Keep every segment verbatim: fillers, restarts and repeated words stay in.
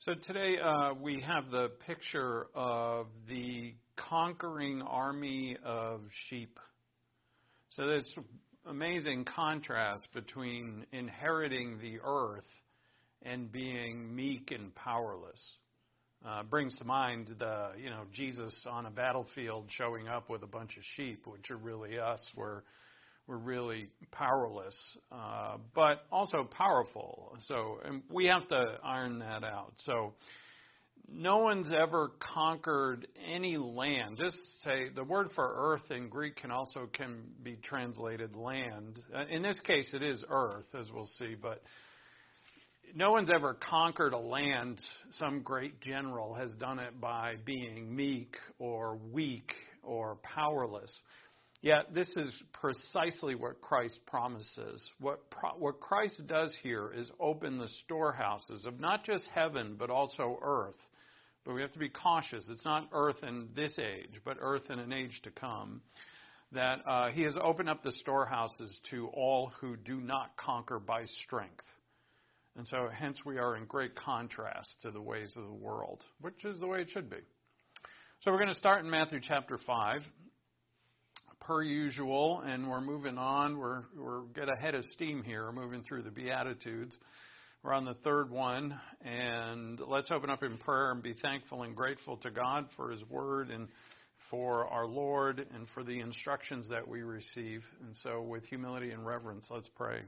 So today uh, we have the picture of the conquering army of sheep. So there's amazing contrast between inheriting the earth and being meek and powerless. Uh, brings to mind the, you know, Jesus on a battlefield showing up with a bunch of sheep, which are really us. We're we're really powerless, uh, but also powerful. So and we have to iron that out. So no one's ever conquered any land. Just say the word for earth in Greek can also can be translated land. Uh, in this case, it is earth, as we'll see, but no one's ever conquered a land. Some great general has done it by being meek or weak or powerless. Yet this is precisely what Christ promises. What pro- what Christ does here is open the storehouses of not just heaven, but also earth. But we have to be cautious. It's not earth in this age, but earth in an age to come. That uh, he has opened up the storehouses to all who do not conquer by strength. And so hence we are in great contrast to the ways of the world, which is the way it should be. So we're going to start in Matthew chapter five. Per usual, and we're moving on. We're we're get ahead of steam here. We're moving through the Beatitudes. We're on the third one, and let's open up in prayer and be thankful and grateful to God for His Word and for our Lord and for the instructions that we receive. And so, with humility and reverence, let's pray.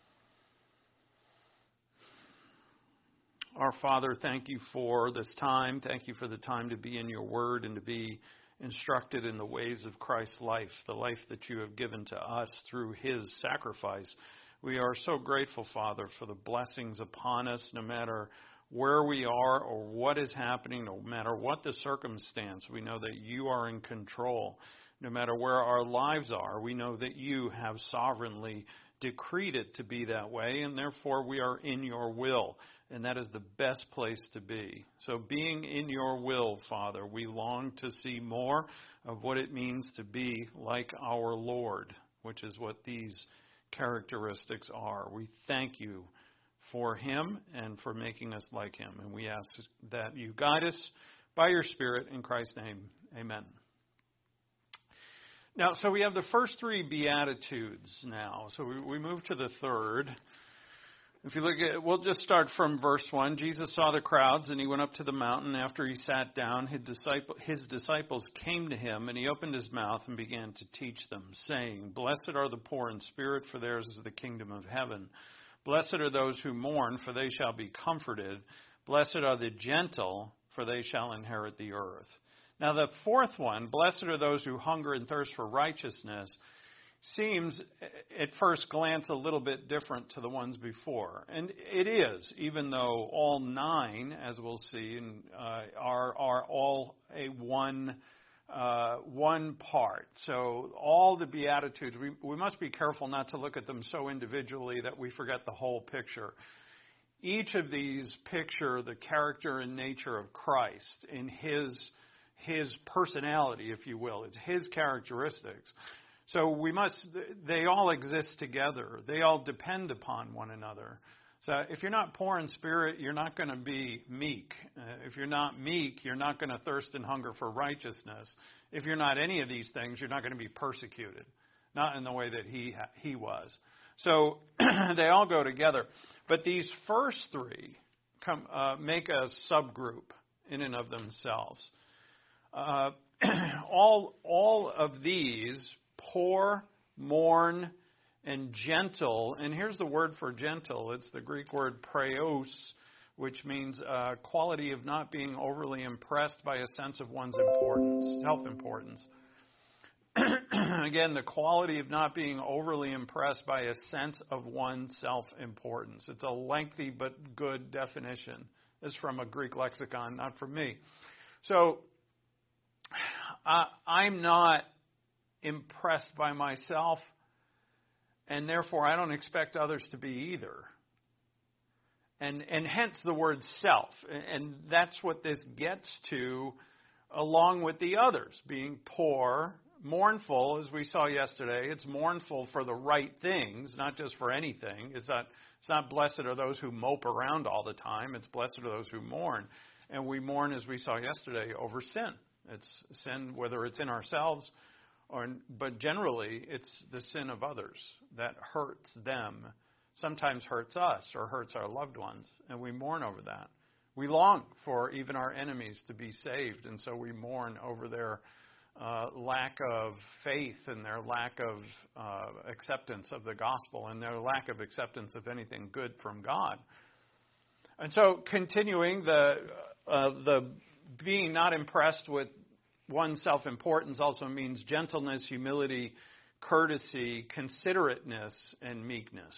Our Father, thank you for this time. Thank you for the time to be in your Word and to be instructed in the ways of Christ's life, the life that you have given to us through His sacrifice. We are so grateful, Father, for the blessings upon us, no matter where we are or what is happening, no matter what the circumstance. We know that you are in control. No matter where our lives are, we know that you have sovereignly decreed it to be that way, and therefore we are in your will. And that is the best place to be. So being in your will, Father, we long to see more of what it means to be like our Lord, which is what these characteristics are. We thank you for Him and for making us like Him. And we ask that you guide us by your Spirit in Christ's name. Amen. Now, so we have the first three Beatitudes now. So we, we move to the third. If you look at, we'll just start from verse one. Jesus saw the crowds, and he went up to the mountain. After he sat down, his, disciple, his disciples came to him, and he opened his mouth and began to teach them, saying, "Blessed are the poor in spirit, for theirs is the kingdom of heaven. Blessed are those who mourn, for they shall be comforted. Blessed are the gentle, for they shall inherit the earth." Now the fourth one, blessed are those who hunger and thirst for righteousness, seems at first glance a little bit different to the ones before. And it is, even though all nine, as we'll see, uh, are are all a one uh, one part. So all the Beatitudes, we, we must be careful not to look at them so individually that we forget the whole picture. Each of these picture the character and nature of Christ in his his personality, if you will. It's his characteristics. So we must, they all exist together. They all depend upon one another. So if you're not poor in spirit, you're not going to be meek. Uh, if you're not meek, you're not going to thirst and hunger for righteousness. If you're not any of these things, you're not going to be persecuted. Not in the way that he he was. So they all go together. But these first three come uh, make a subgroup in and of themselves. Uh, all all of these, poor, mourn, and gentle. And here's the word for gentle. It's the Greek word praeos, which means a quality of not being overly impressed by a sense of one's importance, self-importance. Again, the quality of not being overly impressed by a sense of one's self-importance. It's a lengthy but good definition. It's from a Greek lexicon, not from me. So uh, I'm not impressed by myself, and therefore I don't expect others to be either. And and hence the word self. And that's what this gets to, along with the others, being poor, mournful, as we saw yesterday. It's mournful for the right things, not just for anything. It's not, it's not blessed are those who mope around all the time. It's blessed are those who mourn. And we mourn, as we saw yesterday, over sin. It's sin, whether it's in ourselves, or but generally it's the sin of others that hurts them, sometimes hurts us or hurts our loved ones, and we mourn over that. We long for even our enemies to be saved, and so we mourn over their uh, lack of faith and their lack of uh, acceptance of the gospel and their lack of acceptance of anything good from God. And so continuing, the uh, the being not impressed with one's self-importance also means gentleness, humility, courtesy, considerateness, and meekness.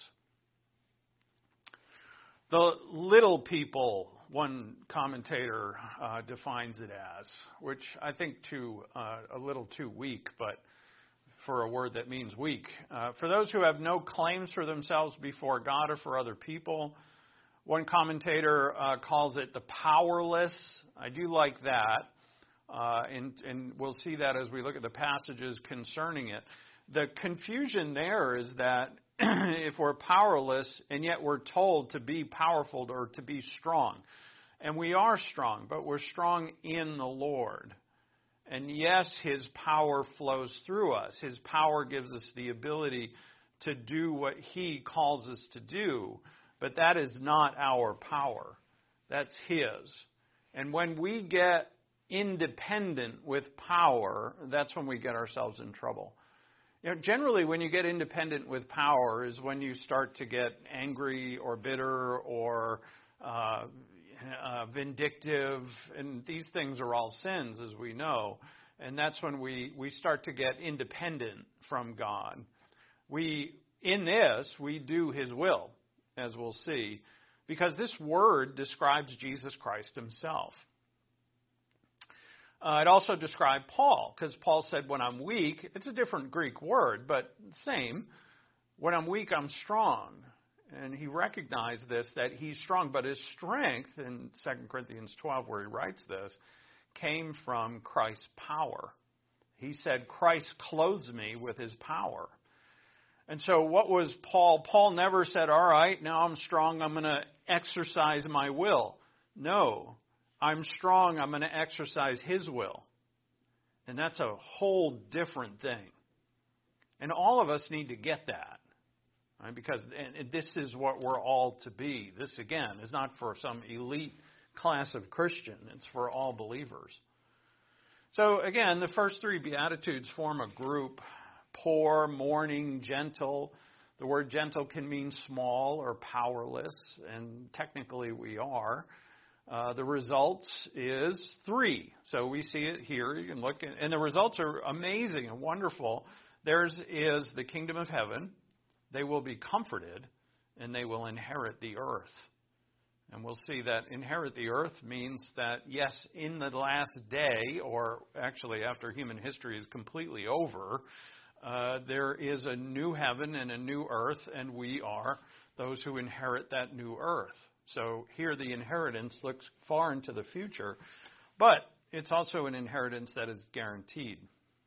The little people, one commentator uh, defines it as, which I think too uh, a little too weak, but for a word that means weak. Uh, for those who have no claims for themselves before God or for other people. One commentator uh, calls it the powerless. I do like that, uh, and, and we'll see that as we look at the passages concerning it. The confusion there is that if we're powerless and yet we're told to be powerful or to be strong. And we are strong, but we're strong in the Lord. And yes, His power flows through us. His power gives us the ability to do what He calls us to do. But that is not our power. That's His. And when we get independent with power, that's when we get ourselves in trouble. You know, generally, when you get independent with power is when you start to get angry or bitter or uh, uh, vindictive, and these things are all sins, as we know. And that's when we, we start to get independent from God. We, in this, we do His will, as we'll see, because this word describes Jesus Christ Himself. Uh, it also described Paul, because Paul said, when I'm weak, it's a different Greek word, but same. When I'm weak, I'm strong. And he recognized this, that he's strong, but his strength, in Second Corinthians twelve, where he writes this, came from Christ's power. He said, Christ clothes me with His power. And so what was Paul? Paul never said, all right, now I'm strong, I'm going to exercise my will. No. I'm strong, I'm going to exercise His will. And that's a whole different thing. And all of us need to get that. Right? Because and this is what we're all to be. This, again, is not for some elite class of Christian. It's for all believers. So, again, the first three Beatitudes form a group. Poor, mourning, gentle. The word gentle can mean small or powerless. And technically we are. Uh, the results is three. So we see it here. You can look, at, and the results are amazing and wonderful. Theirs is the kingdom of heaven. They will be comforted, and they will inherit the earth. And we'll see that inherit the earth means that, yes, in the last day, or actually after human history is completely over, uh, there is a new heaven and a new earth, and we are those who inherit that new earth. So here the inheritance looks far into the future, but it's also an inheritance that is guaranteed.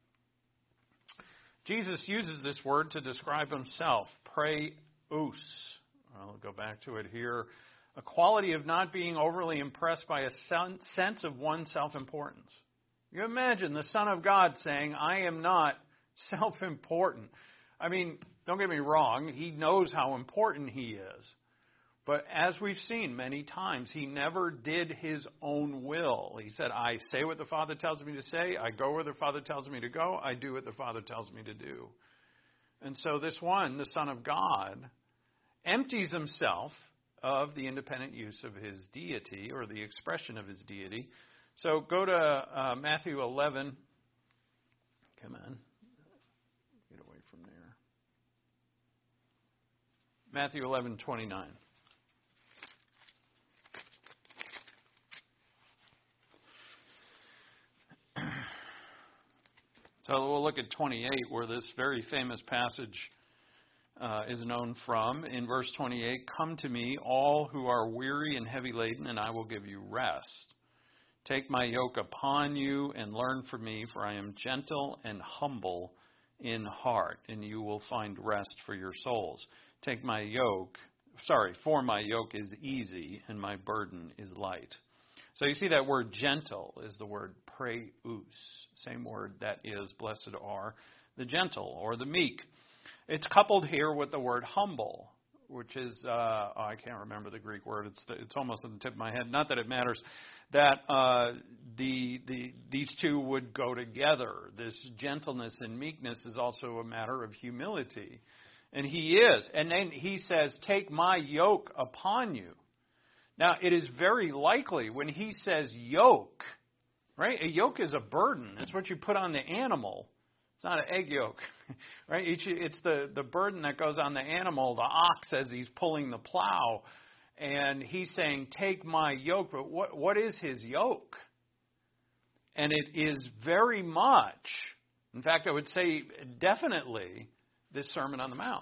Jesus uses this word to describe Himself, praeus. I'll go back to it here. A quality of not being overly impressed by a sense of one's self-importance. You imagine the Son of God saying, I am not self-important. I mean, don't get me wrong, He knows how important He is. But as we've seen many times, He never did His own will. He said, I say what the Father tells me to say. I go where the Father tells me to go. I do what the Father tells me to do. And so this one, the Son of God, empties Himself of the independent use of His deity or the expression of His deity. So go to uh, Matthew eleven. Come on. Get away from there. Matthew eleven twenty-nine. So we'll look at twenty-eight, where this very famous passage uh, is known from. In verse twenty-eight, come to me, all who are weary and heavy laden, and I will give you rest. Take my yoke upon you and learn from me, for I am gentle and humble in heart, and you will find rest for your souls. Take my yoke, sorry, for my yoke is easy and my burden is light. So you see that word gentle is the word praeus, same word that is blessed are the gentle or the meek. It's coupled here with the word humble, which is, uh, oh, I can't remember the Greek word. It's it's almost on the tip of my head. Not that it matters. That uh, the the these two would go together. This gentleness and meekness is also a matter of humility. And he is. And then he says, take my yoke upon you. Now, it is very likely when he says yoke, right? A yoke is a burden. It's what you put on the animal. It's not an egg yolk, right? It's the, the burden that goes on the animal, the ox, as he's pulling the plow. And he's saying, take my yoke. But what, what is his yoke? And it is very much, in fact, I would say definitely, this Sermon on the Mount.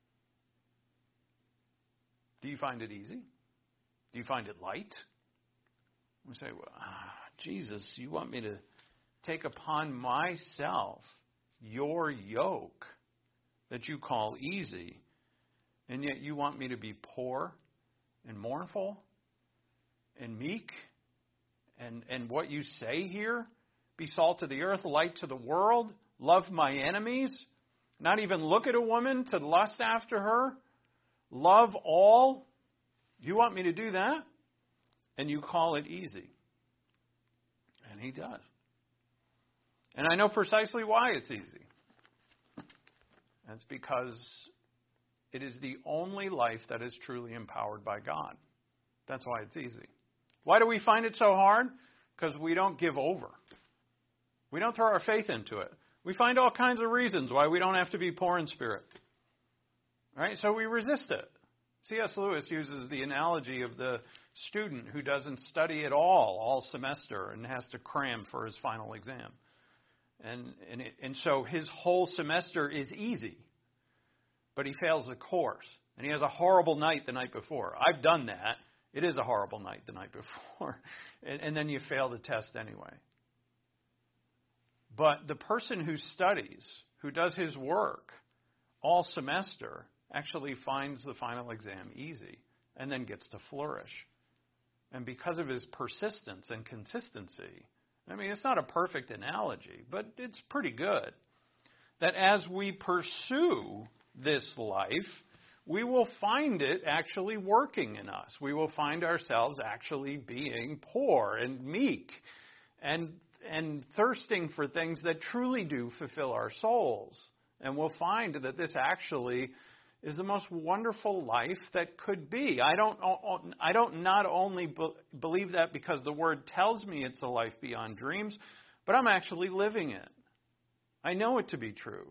Do you find it easy? Do you find it light? We say, well, ah, Jesus, you want me to take upon myself your yoke that you call easy, and yet you want me to be poor and mournful and meek? And, and what you say here, be salt to the earth, light to the world, love my enemies, not even look at a woman to lust after her, love all. You want me to do that? And you call it easy. And he does. And I know precisely why it's easy. That's because it is the only life that is truly empowered by God. That's why it's easy. Why do we find it so hard? Because we don't give over. We don't throw our faith into it. We find all kinds of reasons why we don't have to be poor in spirit. Right? So we resist it. C S Lewis uses the analogy of the student who doesn't study at all all semester and has to cram for his final exam. And and, it, and so his whole semester is easy, but he fails the course. And he has a horrible night the night before. I've done that. It is a horrible night the night before. And, and then you fail the test anyway. But the person who studies, who does his work all semester, actually finds the final exam easy and then gets to flourish. And because of his persistence and consistency, I mean, it's not a perfect analogy, but it's pretty good, that as we pursue this life, we will find it actually working in us. We will find ourselves actually being poor and meek and and thirsting for things that truly do fulfill our souls. And we'll find that this actually is the most wonderful life that could be. I don't I don't not only be, believe that because the Word tells me it's a life beyond dreams, but I'm actually living it. I know it to be true.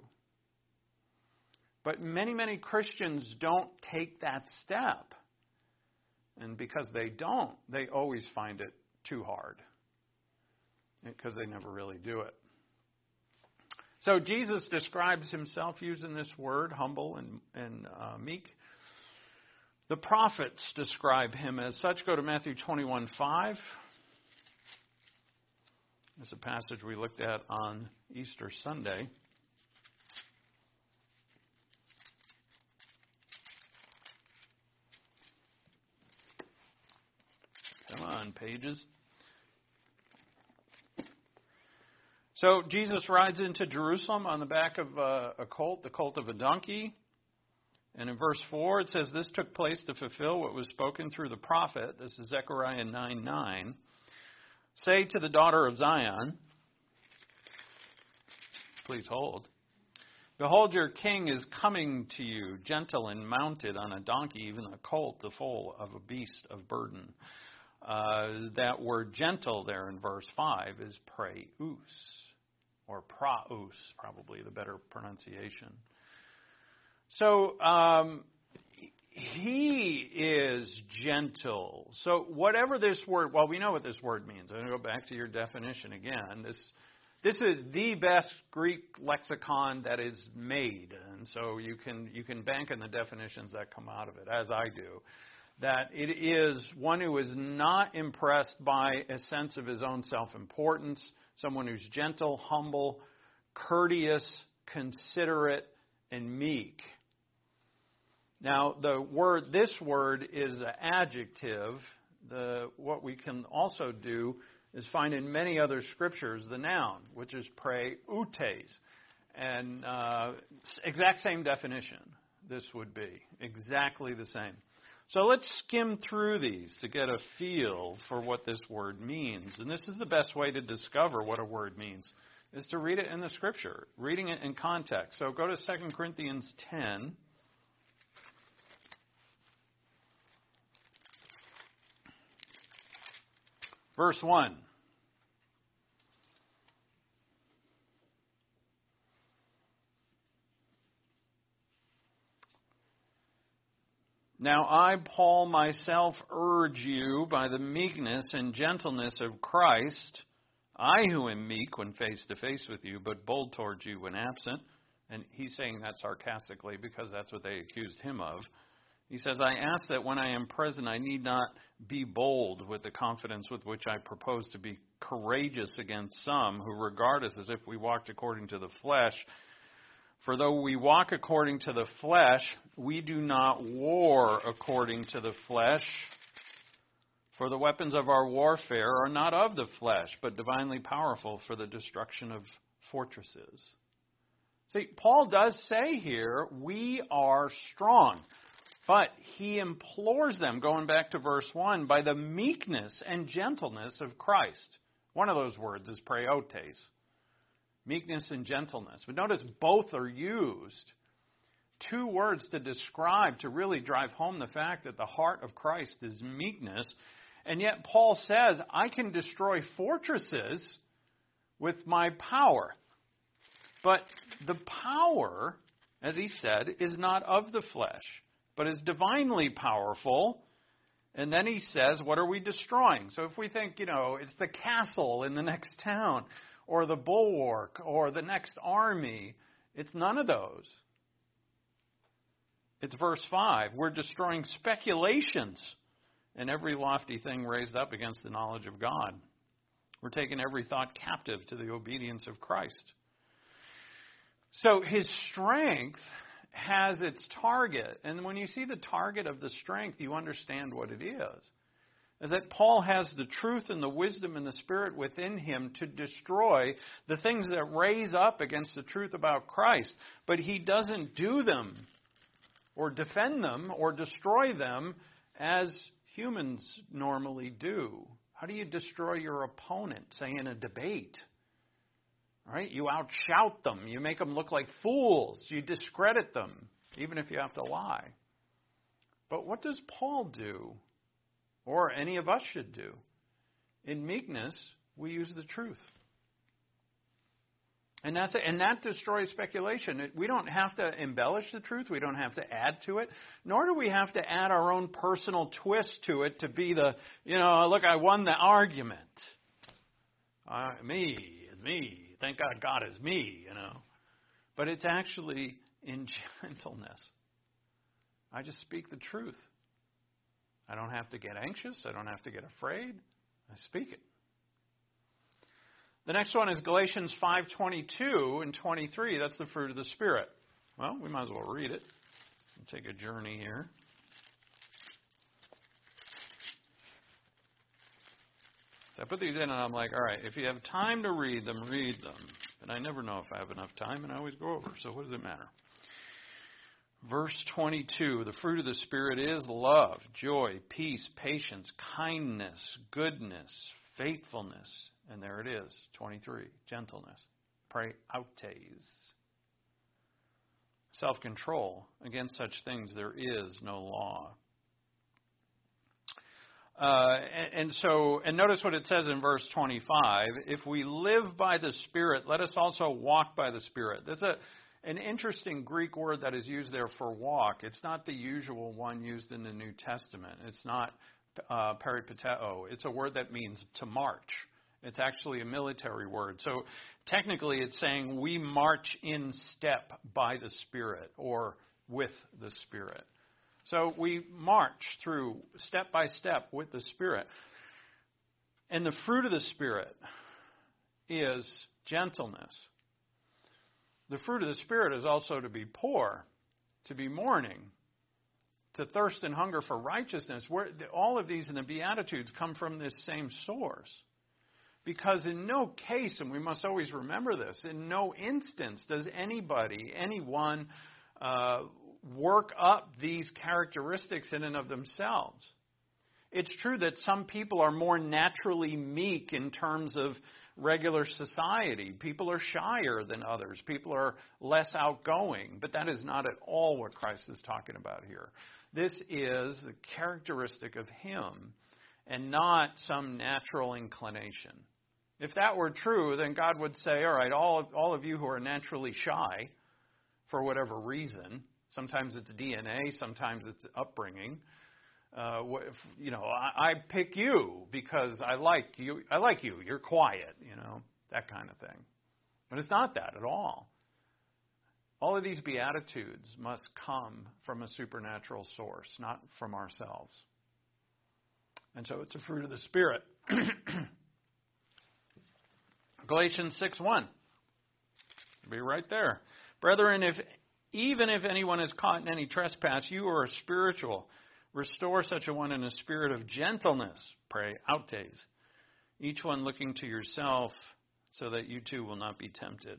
But many, many Christians don't take that step. And because they don't, they always find it too hard. Because they never really do it. So Jesus describes himself using this word, humble and, and uh, meek. The prophets describe him as such. Go to Matthew twenty-one five. It's a passage we looked at on Easter Sunday. Come on, pages. So Jesus rides into Jerusalem on the back of a, a colt, the colt of a donkey. And in verse four, it says, this took place to fulfill what was spoken through the prophet. This is Zechariah nine nine. Say to the daughter of Zion, please hold. Behold, your king is coming to you, gentle and mounted on a donkey, even a colt, the foal of a beast of burden. Uh, that word gentle there in verse five is praeus, or praus, probably the better pronunciation. So um, he is gentle. So whatever this word, well, we know what this word means. I'm going to go back to your definition again. This this is the best Greek lexicon that is made, and so you can you can bank on the definitions that come out of it, as I do. that it is one who is not impressed by a sense of his own self-importance, someone who's gentle, humble, courteous, considerate, and meek. Now, the word, this word is an adjective. The, what we can also do is find in many other scriptures the noun, which is praeutes. And uh, exact same definition, this would be. Exactly the same. So let's skim through these to get a feel for what this word means. And this is the best way to discover what a word means, is to read it in the scripture, reading it in context. So go to Second Corinthians ten. Verse one. Now I, Paul, myself urge you by the meekness and gentleness of Christ, I who am meek when face to face with you, but bold towards you when absent. And he's saying that sarcastically because that's what they accused him of. He says, I ask that when I am present, I need not be bold with the confidence with which I propose to be courageous against some who regard us as if we walked according to the flesh. For though we walk according to the flesh, we do not war according to the flesh. For the weapons of our warfare are not of the flesh, but divinely powerful for the destruction of fortresses. See, Paul does say here, we are strong. But he implores them, going back to verse one, by the meekness and gentleness of Christ. One of those words is praeutes. Meekness and gentleness. But notice both are used. Two words to describe, to really drive home the fact that the heart of Christ is meekness. And yet Paul says, I can destroy fortresses with my power. But the power, as he said, is not of the flesh, but is divinely powerful. And then he says, what are we destroying? So if we think, you know, it's the castle in the next town, or the bulwark, or the next army, it's none of those. It's verse five. We're destroying speculations and every lofty thing raised up against the knowledge of God. We're taking every thought captive to the obedience of Christ. So his strength has its target. And when you see the target of the strength, you understand what it is. Is that Paul has the truth and the wisdom and the Spirit within him to destroy the things that raise up against the truth about Christ. But he doesn't do them or defend them or destroy them as humans normally do. How do you destroy your opponent, say in a debate? Right? You outshout them. You make them look like fools. You discredit them, even if you have to lie. But what does Paul do? Or any of us should do? In meekness, we use the truth. And that's it. And that destroys speculation. We don't have to embellish the truth. We don't have to add to it. Nor do we have to add our own personal twist to it to be the, you know, look, I won the argument. Uh, me, it's me. Thank God God is me, you know. But it's actually in gentleness. I just speak the truth. I don't have to get anxious. I don't have to get afraid. I speak it. The next one is Galatians five twenty-two and twenty-three. That's the fruit of the Spirit. Well, we might as well read it. We'll take a journey here. So I put these in and I'm like, all right, if you have time to read them, read them. But I never know if I have enough time, and I always go over. So what does it matter? Verse twenty-two, the fruit of the Spirit is love, joy, peace, patience, kindness, goodness, faithfulness. And there it is, twenty-three, gentleness, praeutes. Self-control. Against such things there is no law. Uh, and, and so, and notice what it says in verse twenty-five. If we live by the Spirit, let us also walk by the Spirit. That's a an interesting Greek word that is used there for walk. It's not the usual one used in the New Testament. It's not uh, peripateo. It's a word that means to march. It's actually a military word. So technically it's saying we march in step by the Spirit or with the Spirit. So we march through step by step with the Spirit. And the fruit of the Spirit is gentleness. The fruit of the Spirit is also to be poor, to be mourning, to thirst and hunger for righteousness. Where all of these in the Beatitudes come from this same source. Because in no case, and we must always remember this, in no instance does anybody, anyone, uh, work up these characteristics in and of themselves. It's true that some people are more naturally meek in terms of regular society. People are shyer than others. People are less outgoing. But that is not at all what Christ is talking about here. This is the characteristic of Him and not some natural inclination. If that were true, then God would say, all right, all of, all of you who are naturally shy, for whatever reason, sometimes it's D N A, sometimes it's upbringing, uh, you know, I, I pick you because I like you, I like you, you're quiet, you know, that kind of thing. But it's not that at all. All of these Beatitudes must come from a supernatural source, not from ourselves. And so it's a fruit of the Spirit. Galatians six one. Be right there. Brethren, if even if anyone is caught in any trespass, you who are spiritual, restore such a one in a spirit of gentleness. Pray, autes. Each one looking to yourself, so that you too will not be tempted.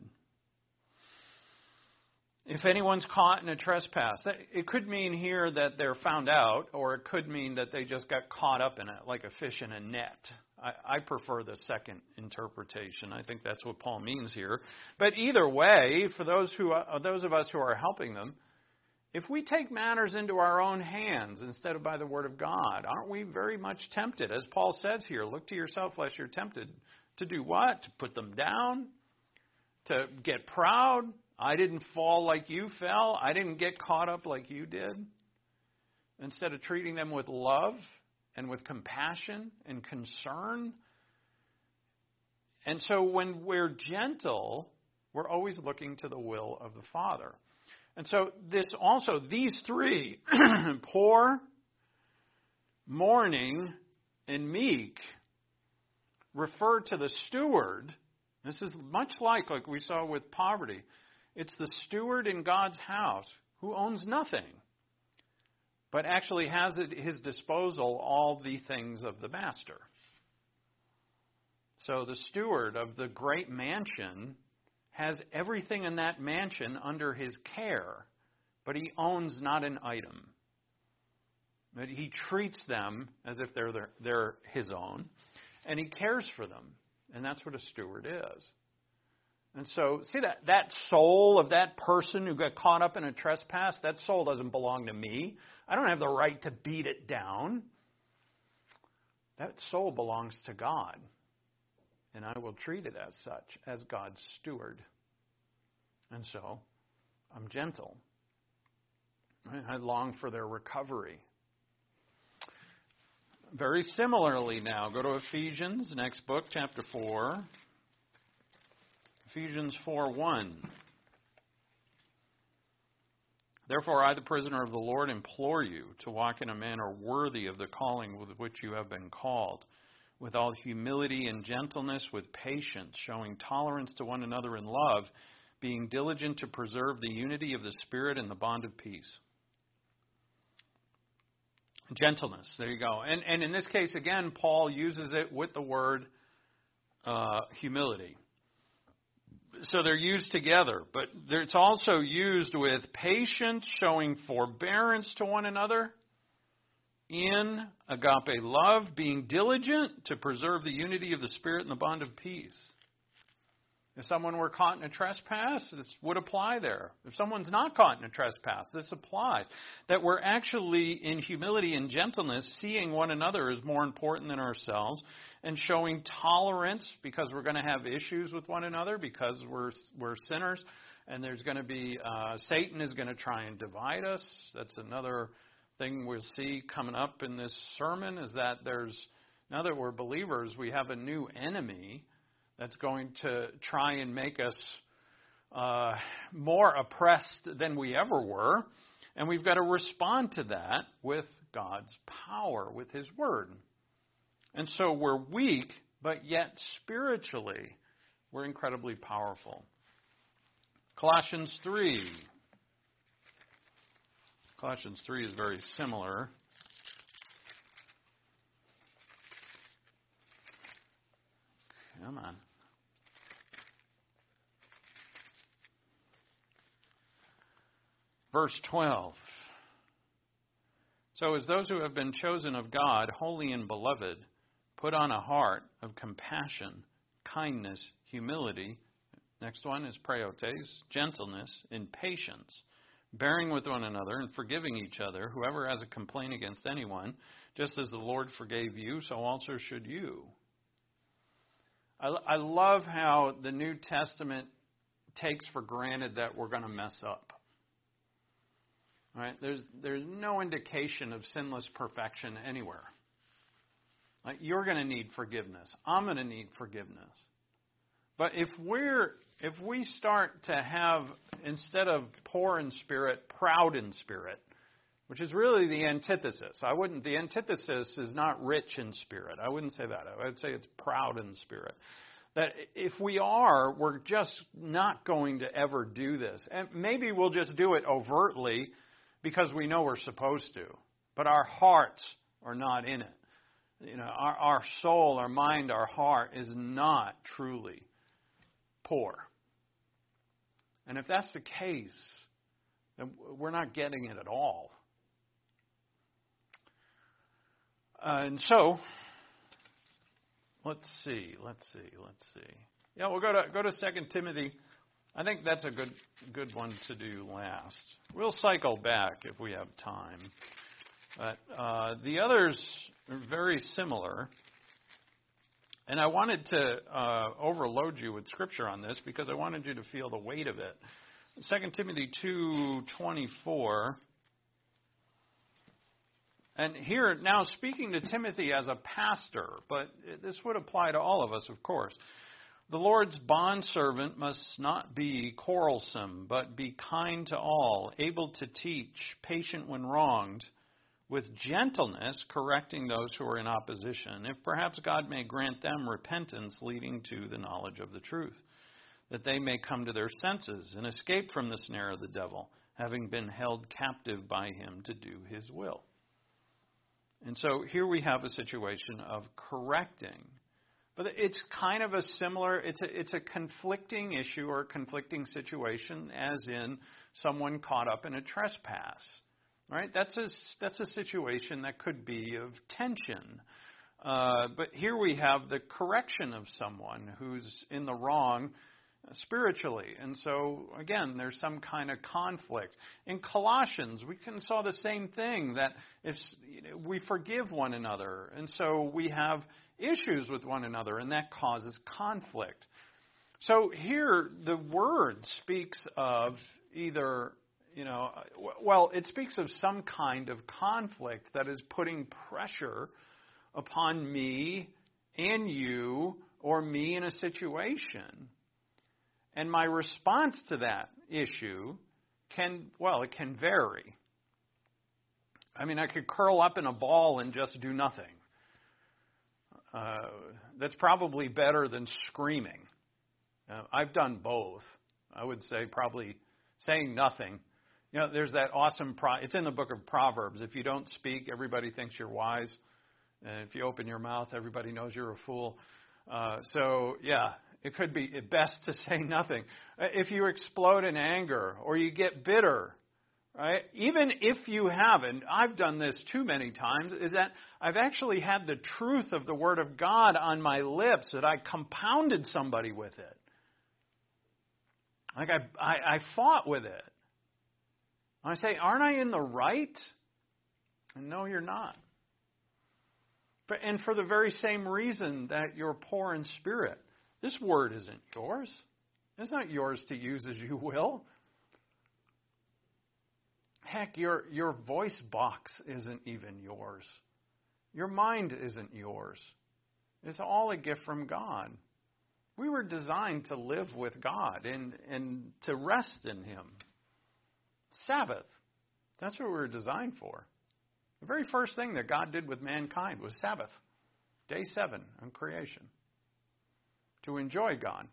If anyone's caught in a trespass, it could mean here that they're found out, or it could mean that they just got caught up in it, like a fish in a net. I, I prefer the second interpretation. I think that's what Paul means here. But either way, for those who, uh, those of us who are helping them, if we take matters into our own hands instead of by the Word of God, aren't we very much tempted? As Paul says here, look to yourself lest you're tempted. To do what? To put them down? To get proud? I didn't fall like you fell. I didn't get caught up like you did. Instead of treating them with love and with compassion and concern. And so when we're gentle, we're always looking to the will of the Father. And so this also, these three, poor, mourning, and meek, refer to the steward. This is much like, like we saw with poverty. It's the steward in God's house who owns nothing, but actually has at his disposal all the things of the master. So the steward of the great mansion has everything in that mansion under his care, but he owns not an item. But he treats them as if they're, their, they're his own, and he cares for them. And that's what a steward is. And so, see that, that soul of that person who got caught up in a trespass, that soul doesn't belong to me. I don't have the right to beat it down. That soul belongs to God. And I will treat it as such, as God's steward. And so, I'm gentle. I long for their recovery. Very similarly now, go to Ephesians, next book, chapter four. Ephesians four one. Therefore, I, the prisoner of the Lord, implore you to walk in a manner worthy of the calling with which you have been called, with all humility and gentleness, with patience, showing tolerance to one another in love, being diligent to preserve the unity of the Spirit in the bond of peace. Gentleness, there you go. And, and in this case, again, Paul uses it with the word uh, humility. So they're used together, but it's also used with patience, showing forbearance to one another in agape love, being diligent to preserve the unity of the Spirit in the bond of peace. If someone were caught in a trespass, this would apply there. If someone's not caught in a trespass, this applies. That we're actually, in humility and gentleness, seeing one another as more important than ourselves, and showing tolerance because we're going to have issues with one another because we're we're sinners, and there's going to be uh, Satan is going to try and divide us. That's another thing we'll see coming up in this sermon, is that there's, now that we're believers, we have a new enemy that's going to try and make us uh, more oppressed than we ever were. And we've got to respond to that with God's power, with His Word. And so we're weak, but yet spiritually we're incredibly powerful. Colossians three. Colossians three is very similar. Come on. Verse twelve. So as those who have been chosen of God, holy and beloved, put on a heart of compassion, kindness, humility. Next one is preotes, gentleness, and patience, bearing with one another and forgiving each other. Whoever has a complaint against anyone, just as the Lord forgave you, so also should you. I, I love how the New Testament takes for granted that we're going to mess up. Right? There's there's no indication of sinless perfection anywhere. Like, you're going to need forgiveness. I'm going to need forgiveness. But if we're if we start to have, instead of poor in spirit, proud in spirit, which is really the antithesis. I wouldn't. The antithesis is not rich in spirit. I wouldn't say that. I would say it's proud in spirit. That if we are, we're just not going to ever do this. And maybe we'll just do it overtly because we know we're supposed to. But our hearts are not in it. You know, our, our soul, our mind, our heart is not truly poor. And if that's the case, then we're not getting it at all. Uh, and so, let's see, let's see, let's see. Yeah, we'll go to go to Second Timothy. I think that's a good good one to do last. We'll cycle back if we have time. But uh, the others are very similar. And I wanted to uh, overload you with Scripture on this because I wanted you to feel the weight of it. Second Timothy two twenty-four. And here, now speaking to Timothy as a pastor, but this would apply to all of us, of course. The Lord's bondservant must not be quarrelsome, but be kind to all, able to teach, patient when wronged, with gentleness correcting those who are in opposition, if perhaps God may grant them repentance leading to the knowledge of the truth, that they may come to their senses and escape from the snare of the devil, having been held captive by him to do his will. And so here we have a situation of correcting. But it's kind of a similar, it's a, it's a conflicting issue or a conflicting situation as in someone caught up in a trespass. Right? That's a, that's a situation that could be of tension. Uh, but here we have the correction of someone who's in the wrong spiritually. And so, again, there's some kind of conflict. In Colossians, we can saw the same thing, that if you know, we forgive one another. And so we have issues with one another, and that causes conflict. So here, the word speaks of either, you know, well, it speaks of some kind of conflict that is putting pressure upon me and you, or me in a situation. And my response to that issue can, well, it can vary. I mean, I could curl up in a ball and just do nothing. Uh, that's probably better than screaming. Uh, I've done both. I would say probably saying nothing. You know, there's that awesome, pro- it's in the book of Proverbs. If you don't speak, everybody thinks you're wise. And if you open your mouth, everybody knows you're a fool. Uh, so, yeah, it could be best to say nothing. If you explode in anger or you get bitter, right? Even if you haven't, I've done this too many times, is that I've actually had the truth of the Word of God on my lips, that I compounded somebody with it. Like I, I, I fought with it. I say, aren't I in the right? And no, you're not. But, and for the very same reason that you're poor in spirit. This word isn't yours. It's not yours to use as you will. Heck, your, your voice box isn't even yours. Your mind isn't yours. It's all a gift from God. We were designed to live with God and, and to rest in Him. Sabbath. That's what we were designed for. The very first thing that God did with mankind was Sabbath, day seven on creation, to enjoy God.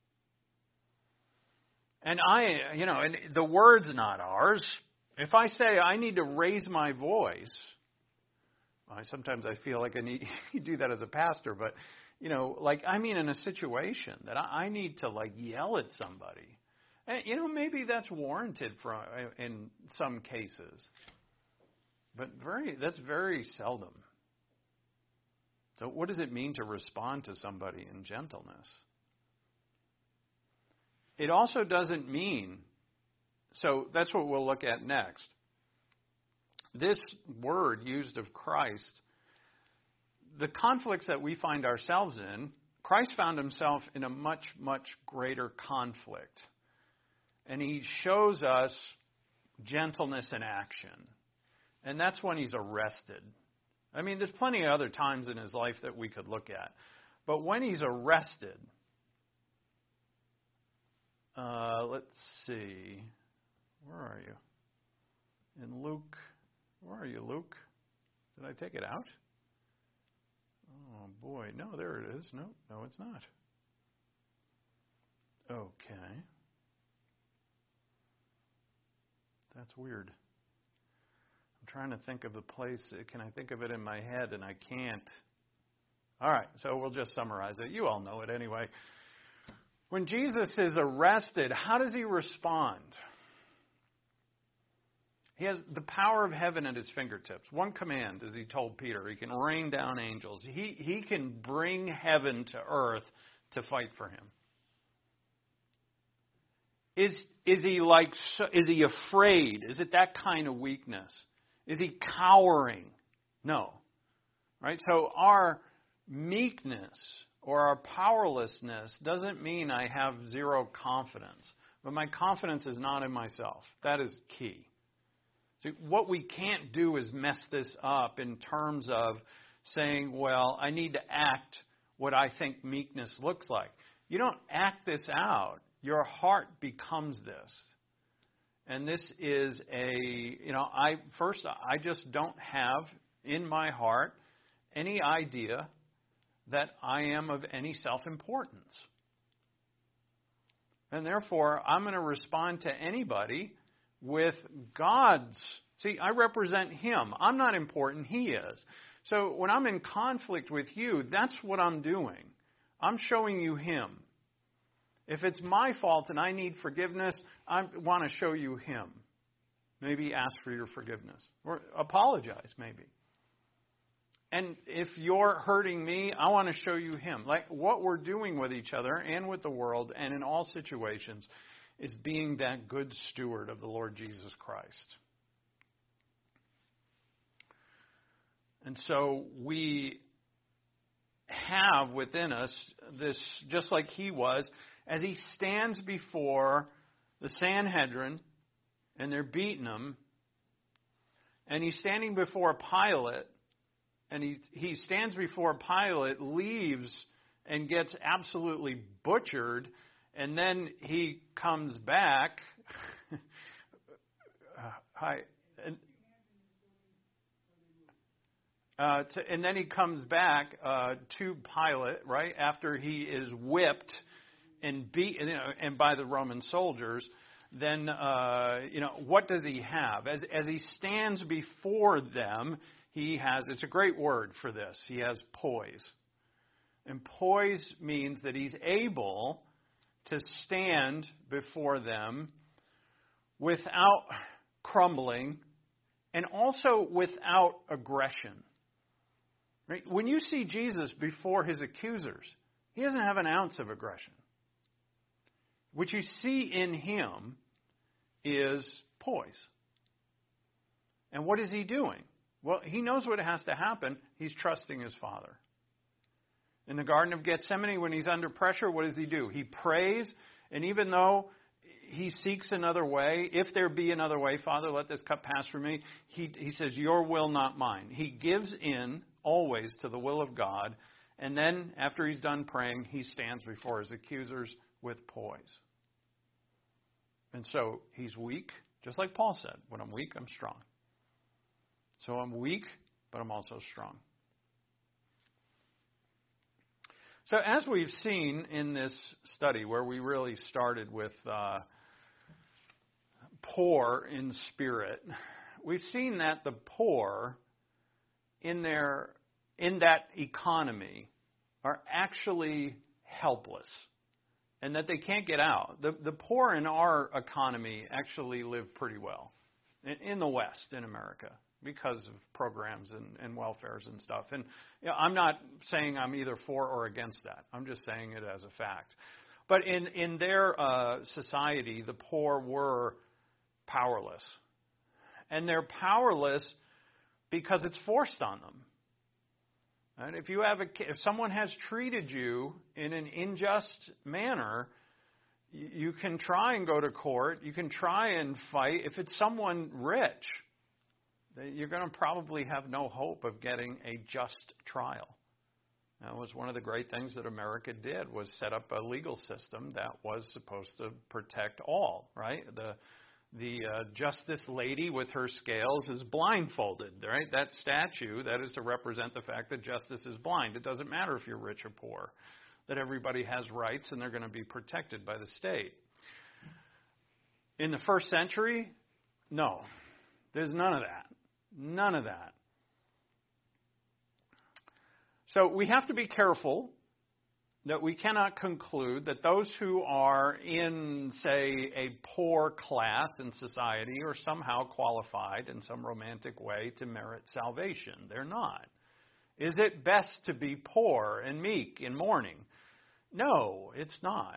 And I, you know, and the word's not ours. If I say I need to raise my voice, I sometimes I feel like I need to do that as a pastor, but, you know, like, I mean in a situation that I need to, like, yell at somebody. And, you know, maybe that's warranted for, in some cases. But very that's very seldom. So what does it mean to respond to somebody in gentleness? It also doesn't mean, so that's what we'll look at next. This word used of Christ, the conflicts that we find ourselves in, Christ found himself in a much, much greater conflict. And he shows us gentleness in action. And that's when he's arrested. I mean, there's plenty of other times in his life that we could look at. But when he's arrested, uh, let's see, where are you? In Luke, where are you, Luke? Did I take it out? Oh, boy, no, there it is. No, no, it's not. Okay. That's weird. I'm trying to think of the place. Can I think of it in my head? And I can't. All right, so we'll just summarize it. You all know it anyway. When Jesus is arrested, how does he respond? He has the power of heaven at his fingertips. One command, as he told Peter, he can rain down angels. He, he can bring heaven to earth to fight for him. Is, is he like, is he afraid? Is it that kind of weakness? Is he cowering? No. Right? So our meekness or our powerlessness doesn't mean I have zero confidence. But my confidence is not in myself. That is key. See, what we can't do is mess this up in terms of saying, well, I need to act what I think meekness looks like. You don't act this out. Your heart becomes this. And this is a, you know, I first, I just don't have in my heart any idea that I am of any self-importance. And therefore, I'm going to respond to anybody with God's. See, I represent Him. I'm not important. He is. So when I'm in conflict with you, that's what I'm doing. I'm showing you Him. If it's my fault and I need forgiveness, I want to show you Him. Maybe ask for your forgiveness. Or apologize, maybe. And if you're hurting me, I want to show you Him. Like what we're doing with each other and with the world and in all situations is being that good steward of the Lord Jesus Christ. And so we have within us this, just like He was, as He stands before the Sanhedrin and they're beating Him, and He's standing before Pilate, and he, he stands before Pilate, leaves, and gets absolutely butchered, and then he comes back. uh, hi. And, uh, to, and then he comes back uh, to Pilate, right, after he is whipped and beat, you know, and by the Roman soldiers. Then, uh, you know, what does he have? As, as he stands before them, he has, it's a great word for this, he has poise. And poise means that he's able to stand before them without crumbling and also without aggression. Right? When you see Jesus before his accusers, he doesn't have an ounce of aggression. What you see in him is poise. And what is he doing? Well, he knows what has to happen. He's trusting his Father. In the Garden of Gethsemane, when he's under pressure, what does he do? He prays, and even though he seeks another way, if there be another way, Father, let this cup pass from me, he, he says, your will, not mine. He gives in always to the will of God, and then after he's done praying, he stands before his accusers with poise. And so he's weak, Just like Paul said, when I'm weak, I'm strong. So I'm weak, but I'm also strong. So as we've seen in this study, where we really started with uh, poor in spirit, we've seen that the poor in their in that economy are actually helpless and that they can't get out. The, the poor in our economy actually live pretty well in, in the West, in America, because of programs and, and welfares and stuff. And you know, I'm not saying I'm either for or against that. I'm just saying it as a fact. But in, in their uh, society, the poor were powerless. And they're powerless because it's forced on them. And if you have a, if someone has treated you in an unjust manner, you can try and go to court. You can try and fight. If it's someone rich, you're going to probably have no hope of getting a just trial. That was one of the great things that America did, was set up a legal system that was supposed to protect all, right? The The uh, justice lady with her scales is blindfolded, right? That statue, that is to represent the fact that justice is blind. It doesn't matter if you're rich or poor, that everybody has rights and they're going to be protected by the state. In the first century, no, there's none of that. None of that. So we have to be careful that we cannot conclude that those who are in, say, a poor class in society are somehow qualified in some romantic way to merit salvation. They're not. Is it best to be poor and meek in mourning? No, it's not.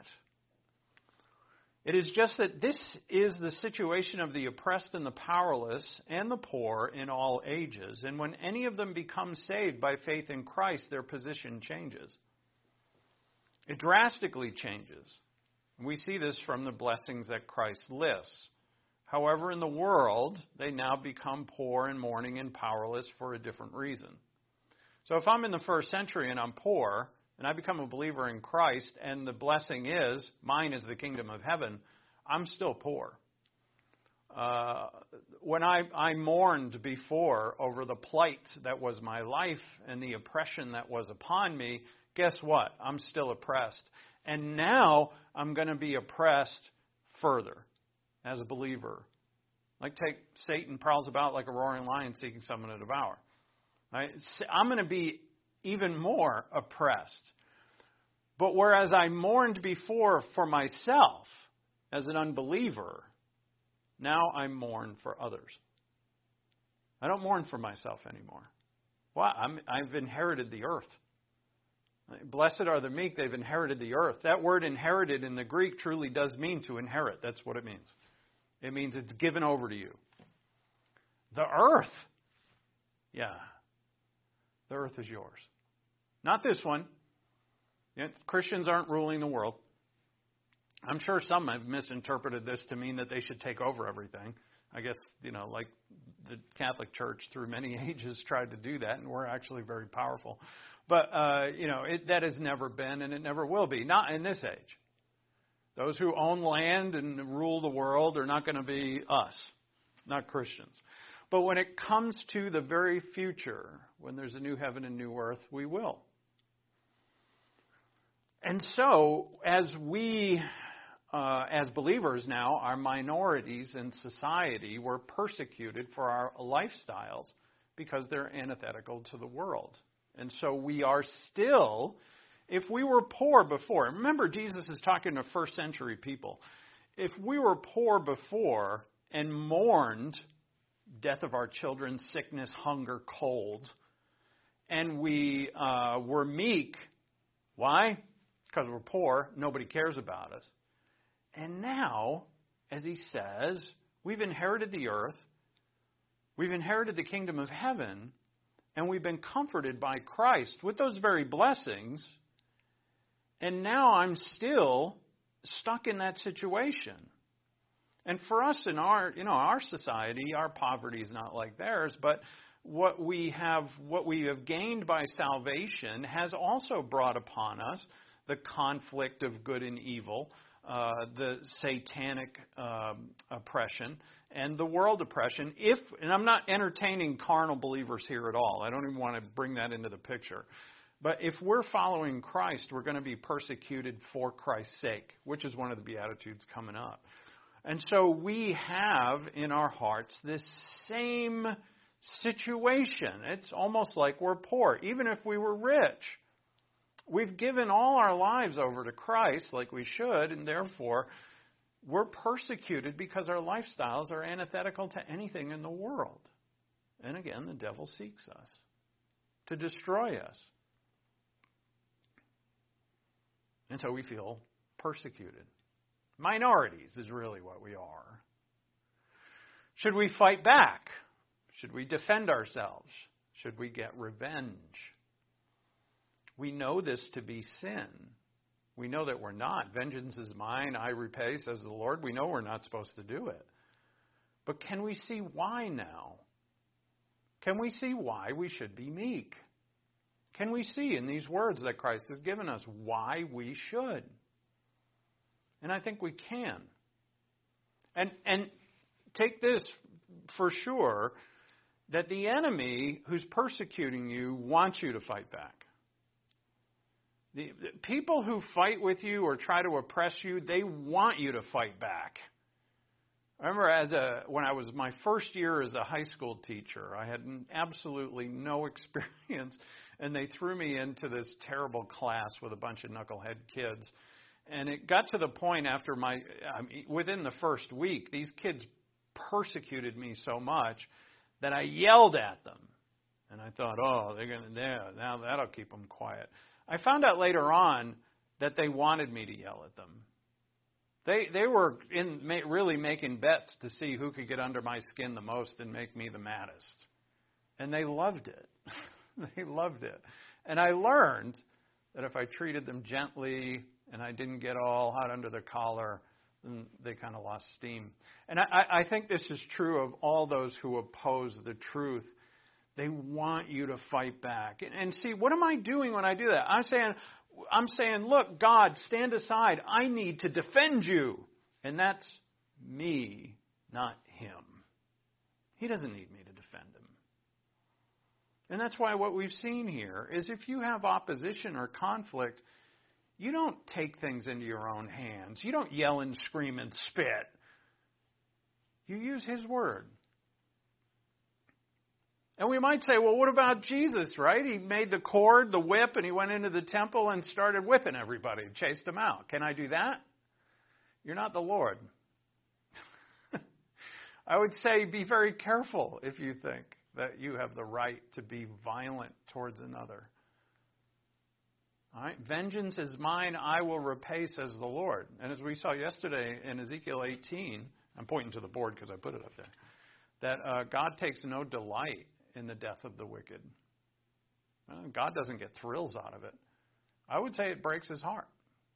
It is just that this is the situation of the oppressed and the powerless and the poor in all ages. And when any of them become saved by faith in Christ, their position changes. It drastically changes. We see this from the blessings that Christ lists. However, in the world, they now become poor and mourning and powerless for a different reason. So if I'm in the first century and I'm poor, and I become a believer in Christ, and the blessing is, mine is the kingdom of heaven, I'm still poor. Uh, when I, I mourned before over the plight that was my life and the oppression that was upon me, guess what? I'm still oppressed. And now I'm going to be oppressed further as a believer. Like take Satan prowls about like a roaring lion seeking someone to devour. Right? I'm going to be even more oppressed. But whereas I mourned before for myself as an unbeliever, now I mourn for others. I don't mourn for myself anymore. Well, I'm, I've inherited the earth. Blessed are the meek, they've inherited the earth. That word inherited in the Greek truly does mean to inherit. That's what it means. It means it's given over to you. The earth. Yeah. The earth is yours. Not this one. You know, Christians aren't ruling the world. I'm sure some have misinterpreted this to mean that they should take over everything. I guess, you know, like the Catholic Church through many ages tried to do that, and we're actually very powerful. But, uh, you know, it, that has never been and it never will be. Not in this age. Those who own land and rule the world are not going to be us, not Christians. But when it comes to the very future, when there's a new heaven and new earth, we will. And so, as we, uh, as believers now, are minorities in society, we're persecuted for our lifestyles because they're antithetical to the world. And so we are still, if we were poor before, remember Jesus is talking to first century people. If we were poor before and mourned death of our children, sickness, hunger, cold, and we uh, were meek, why? Because we're poor, nobody cares about us. And now, as he says, we've inherited the earth, we've inherited the kingdom of heaven, and we've been comforted by Christ with those very blessings. And now I'm still stuck in that situation. And for us in our, you know, our society, our poverty is not like theirs, but what we have, what we have gained by salvation has also brought upon us the conflict of good and evil, uh, the satanic um, oppression and the world oppression. If, and I'm not entertaining carnal believers here at all. I don't even want to bring that into the picture. But if we're following Christ, we're going to be persecuted for Christ's sake, which is one of the Beatitudes coming up. And so we have in our hearts this same situation. It's almost like we're poor, even if we were rich. We've given all our lives over to Christ like we should, and therefore we're persecuted because our lifestyles are antithetical to anything in the world. And again, the devil seeks us to destroy us. And so we feel persecuted. Minorities is really what we are. Should we fight back? Should we defend ourselves? Should we get revenge? We know this to be sin. We know that we're not. Vengeance is mine, I repay, says the Lord. We know we're not supposed to do it. But can we see why now? Can we see why we should be meek? Can we see in these words that Christ has given us why we should? And I think we can. And and take this for sure, that the enemy who's persecuting you wants you to fight back. The, the people who fight with you or try to oppress you, they want you to fight back. I remember as a when I was my first year as a high school teacher, I had absolutely no experience, and they threw me into this terrible class with a bunch of knucklehead kids. And it got to the point after my, I mean, within the first week, these kids persecuted me so much that I yelled at them. And I thought, oh, they're going to, yeah, now that'll keep them quiet. I found out later on that they wanted me to yell at them. They they were in really making bets to see who could get under my skin the most and make me the maddest. And they loved it. They loved it. And I learned that if I treated them gently and I didn't get all hot under the collar, then they kind of lost steam. And I, I think this is true of all those who oppose the truth. They want you to fight back. And, and see, what am I doing when I do that? I'm saying, I'm saying, look, God, stand aside. I need to defend you. And that's me, not him. He doesn't need me to defend him. And that's why what we've seen here is if you have opposition or conflict, you don't take things into your own hands. You don't yell and scream and spit. You use his word. And we might say, well, what about Jesus, right? He made the cord, the whip, and he went into the temple and started whipping everybody, chased them out. Can I do that? You're not the Lord. I would say be very careful if you think that you have the right to be violent towards another. All right? Vengeance is mine, I will repay, says the Lord. And as we saw yesterday in Ezekiel eighteen, I'm pointing to the board because I put it up there, that uh, God takes no delight in the death of the wicked. Uh, God doesn't get thrills out of it. I would say it breaks his heart.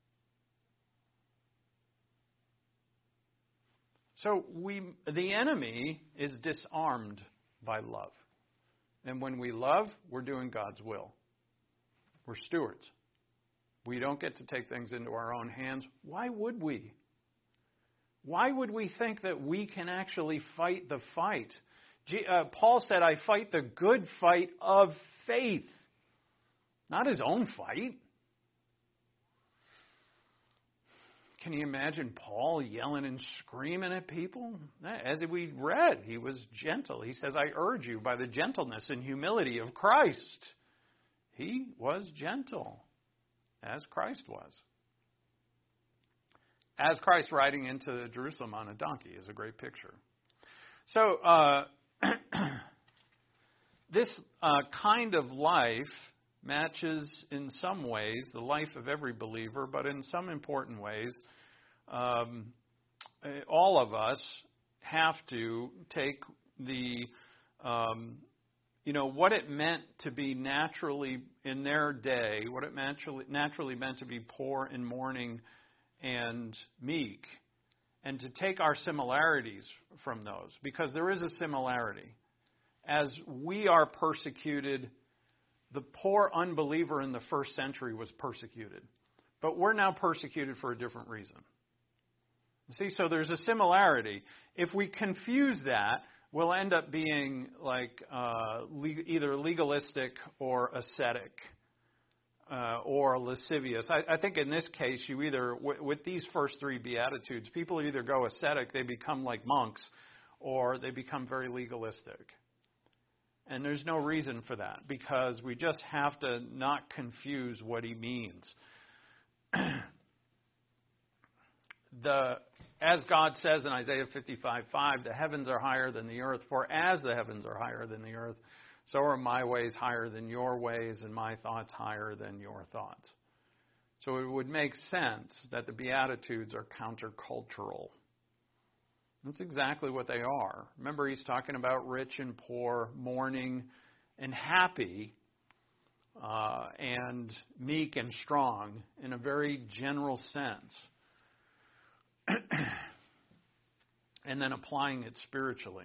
So we, the enemy is disarmed by love. And when we love, we're doing God's will. We're stewards. We don't get to take things into our own hands. Why would we? Why would we think that we can actually fight the fight? G- uh, Paul said, I fight the good fight of faith. Not his own fight. Can you imagine Paul yelling and screaming at people? As we read, he was gentle. He says, I urge you by the gentleness and humility of Christ. He was gentle, as Christ was. As Christ riding into Jerusalem on a donkey is a great picture. So, uh, this uh, kind of life matches in some ways the life of every believer, but in some important ways, um, all of us have to take the, um, you know, what it meant to be naturally in their day, what it naturally, naturally meant to be poor and mourning and meek, and to take our similarities from those, because there is a similarity. As we are persecuted, the poor unbeliever in the first century was persecuted. But we're now persecuted for a different reason. See, so there's a similarity. If we confuse that, we'll end up being like uh, le- either legalistic or ascetic uh, or lascivious. I, I think in this case, you either, w- with these first three Beatitudes, people either go ascetic, they become like monks, or they become very legalistic. And there's no reason for that, because we just have to not confuse what he means. the As God says in Isaiah fifty-five five, the heavens are higher than the earth, for as the heavens are higher than the earth, so are my ways higher than your ways, and my thoughts higher than your thoughts. So it would make sense that the Beatitudes are countercultural. That's exactly what they are. Remember, he's talking about rich and poor, mourning and happy, uh, and meek and strong in a very general sense. And then applying it spiritually.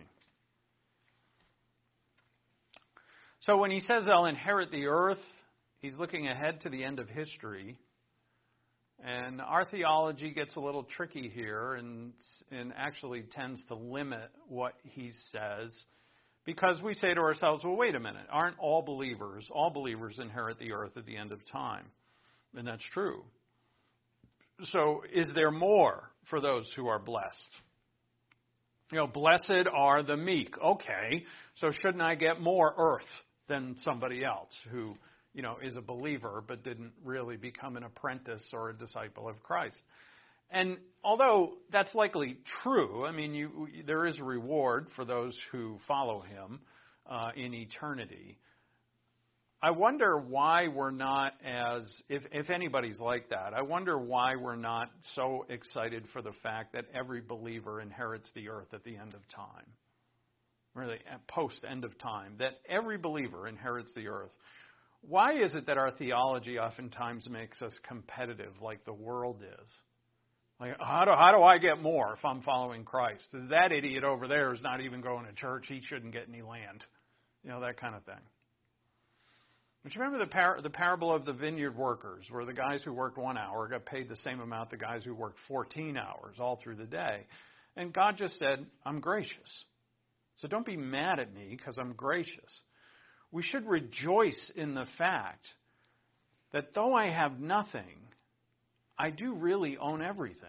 So when he says they'll inherit the earth, he's looking ahead to the end of history. And our theology gets a little tricky here and, and actually tends to limit what he says, because we say to ourselves, well, wait a minute, aren't all believers, all believers inherit the earth at the end of time? And that's true. So is there more for those who are blessed? You know, blessed are the meek. Okay, so shouldn't I get more earth than somebody else who, you know, is a believer but didn't really become an apprentice or a disciple of Christ? And although that's likely true, I mean, you, there is a reward for those who follow him uh, in eternity. I wonder why we're not as, if, if anybody's like that, I wonder why we're not so excited for the fact that every believer inherits the earth at the end of time. Really, post end of time, that every believer inherits the earth. Why is it that our theology oftentimes makes us competitive like the world is? Like, how do, how do I get more if I'm following Christ? That idiot over there is not even going to church. He shouldn't get any land. You know, that kind of thing. But you remember the, par- the parable of the vineyard workers, where the guys who worked one hour got paid the same amount the guys who worked fourteen hours all through the day. And God just said, I'm gracious. So don't be mad at me because I'm gracious. We should rejoice in the fact that though I have nothing, I do really own everything.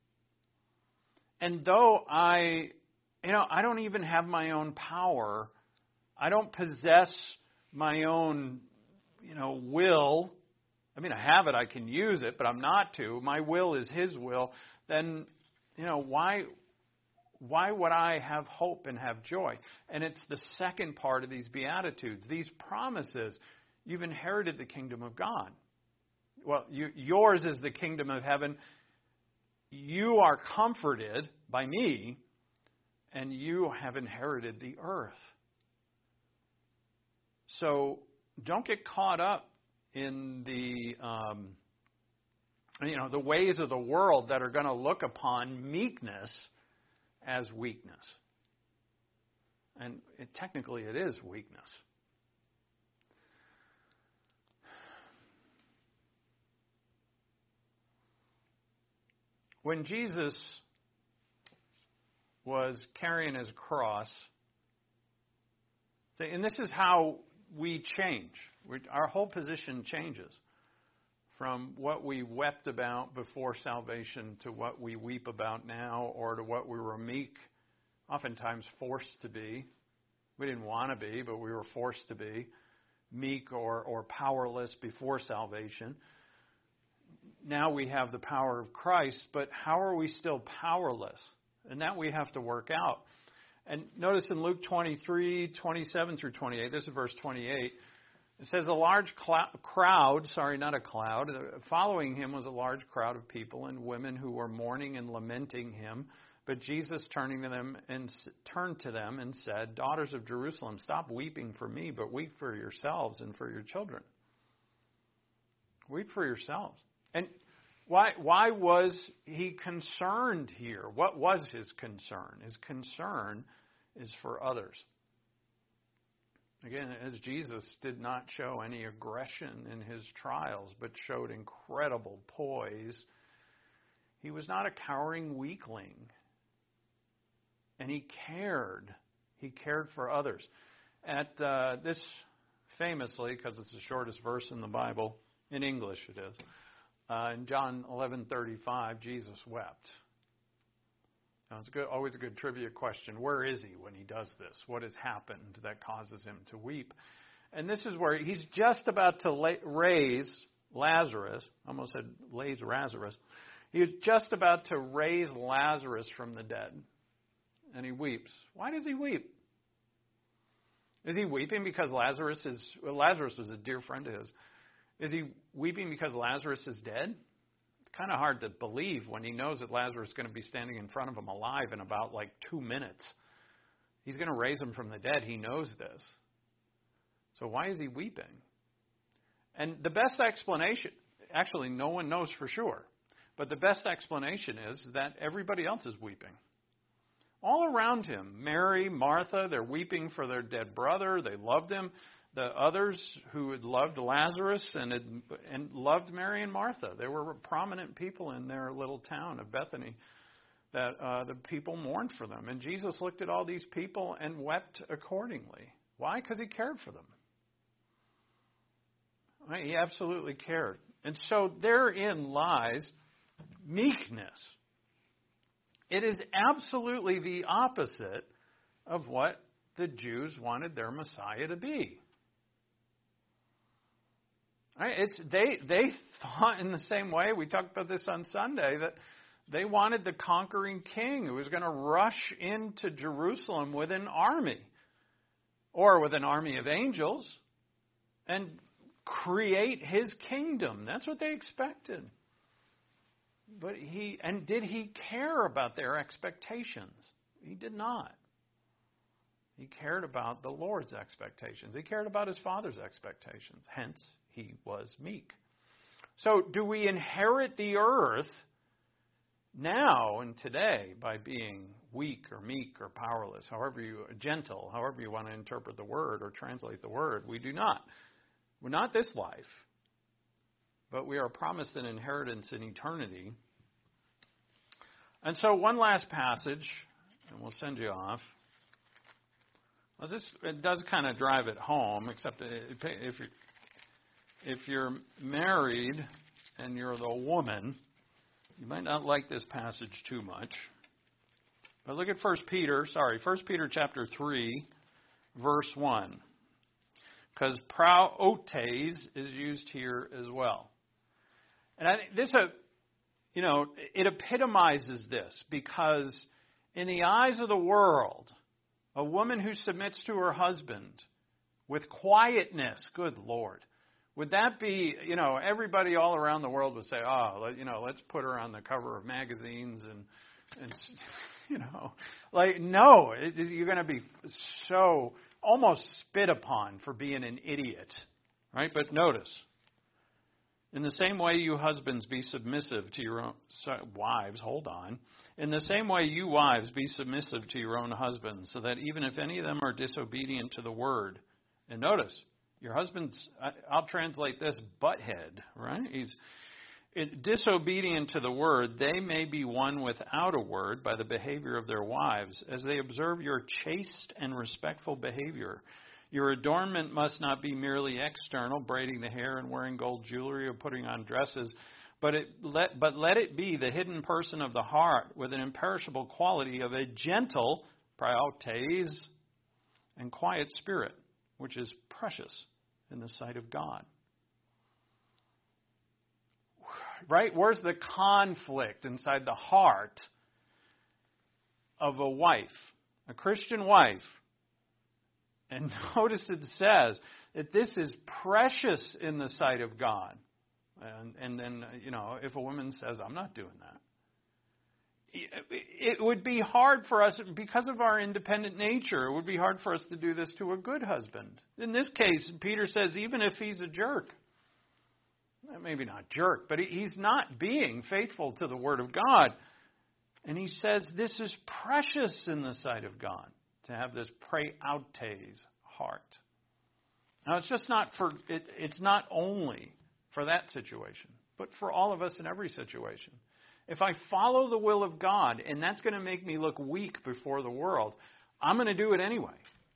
And though I, you know, I don't even have my own power, I don't possess my own, you know, will. I mean, I have it, I can use it, but I'm not to. My will is his will. Then, you know, why... Why would I have hope and have joy? And it's the second part of these Beatitudes. These promises, you've inherited the kingdom of God. Well, you, yours is the kingdom of heaven. You are comforted by me, and you have inherited the earth. So don't get caught up in the, um, you know, the ways of the world that are going to look upon meekness as weakness. And it, technically it is weakness. When Jesus was carrying his cross, and this is how we change. Our whole position changes from what we wept about before salvation to what we weep about now, or to what we were meek, oftentimes forced to be. We didn't want to be, but we were forced to be meek or, or powerless before salvation. Now we have the power of Christ, but how are we still powerless? And that we have to work out. And notice in Luke twenty-three, twenty-seven through twenty-eight, this is verse twenty-eight, it says a large cl- crowd, sorry, not a cloud, following him was a large crowd of people and women who were mourning and lamenting him. But Jesus turning to them and turned to them and said, "Daughters of Jerusalem, stop weeping for me, but weep for yourselves and for your children." Weep for yourselves. And why why was he concerned here? What was his concern? His concern is for others. Again, as Jesus did not show any aggression in his trials, but showed incredible poise, He was not a cowering weakling. And he cared. He cared for others. At uh, this, famously, because it's the shortest verse in the Bible, in English it is, uh, in John eleven thirty-five, Jesus wept. Now, it's good, always a good trivia question. Where is he when he does this? What has happened that causes him to weep? And this is where he's just about to la- raise Lazarus. I almost said lays Lazarus. He was just about to raise Lazarus from the dead. And he weeps. Why does he weep? Is he weeping because Lazarus is, well, Lazarus was a dear friend of his. Is he weeping because Lazarus is dead? It's kind of hard to believe when he knows that Lazarus is going to be standing in front of him alive in about like two minutes. He's going to raise him from the dead. He knows this. So why is he weeping? And the best explanation, actually no one knows for sure, but the best explanation is that everybody else is weeping. All around him, Mary, Martha, they're weeping for their dead brother. They loved him. The others who had loved Lazarus and had, and loved Mary and Martha, they were prominent people in their little town of Bethany that uh, the people mourned for them. And Jesus looked at all these people and wept accordingly. Why? Because he cared for them. Right? He absolutely cared. And so therein lies meekness. It is absolutely the opposite of what the Jews wanted their Messiah to be. Right? It's they they thought in the same way, we talked about this on Sunday, that they wanted the conquering king who was going to rush into Jerusalem with an army or with an army of angels and create his kingdom. That's what they expected. But he, and did he care about their expectations? He did not. He cared about the Lord's expectations. He cared about his Father's expectations. Hence, he was meek. So, do we inherit the earth now and today by being weak or meek or powerless, however you, gentle, however you want to interpret the word or translate the word? We do not. We're not this life. But we are promised an inheritance in eternity. And so one last passage, and we'll send you off. Well, this, it does kind of drive it home, except if you're, if you're married and you're the woman, you might not like this passage too much. But look at First Peter, sorry, First Peter chapter three, verse one. Because praotes is used here as well. And I think this, uh, you know, it epitomizes this, because in the eyes of the world, a woman who submits to her husband with quietness, good Lord, would that be, you know, everybody all around the world would say, oh, you know, let's put her on the cover of magazines and, and you know, like, no, it, you're going to be so almost spit upon for being an idiot, right? But notice, in the same way you husbands be submissive to your own sorry, wives, hold on. In the same way you wives be submissive to your own husbands, so that even if any of them are disobedient to the word, and notice, your husband's, I'll translate this, butthead, right? He's it, disobedient to the word, they may be won without a word by the behavior of their wives, as they observe your chaste and respectful behavior. Your adornment must not be merely external, braiding the hair and wearing gold jewelry or putting on dresses, but it let but let it be the hidden person of the heart with an imperishable quality of a gentle, praotes, and quiet spirit, which is precious in the sight of God. Right? Where's the conflict inside the heart of a wife, a Christian wife? And notice it says that this is precious in the sight of God. And, and then, you know, if a woman says, I'm not doing that, it would be hard for us, because of our independent nature, it would be hard for us to do this to a good husband. In this case, Peter says, even if he's a jerk, maybe not jerk, but he's not being faithful to the Word of God. And he says this is precious in the sight of God, to have this praotes heart. Now, it's just not for, it, it's not only for that situation, but for all of us in every situation. If I follow the will of God, and that's going to make me look weak before the world, I'm going to do it anyway.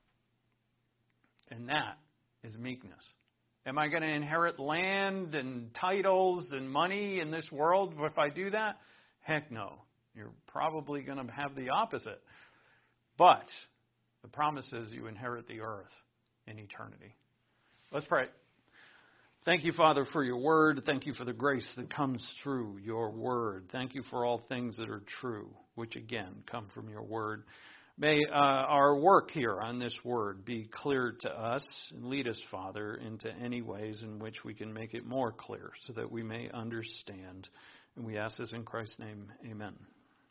And that is meekness. Am I going to inherit land and titles and money in this world if I do that? Heck no. You're probably going to have the opposite. But the promise is you inherit the earth in eternity. Let's pray. Thank you, Father, for your word. Thank you for the grace that comes through your word. Thank you for all things that are true, which again come from your word. May uh, our work here on this word be clear to us and lead us, Father, into any ways in which we can make it more clear so that we may understand. And we ask this in Christ's name. Amen.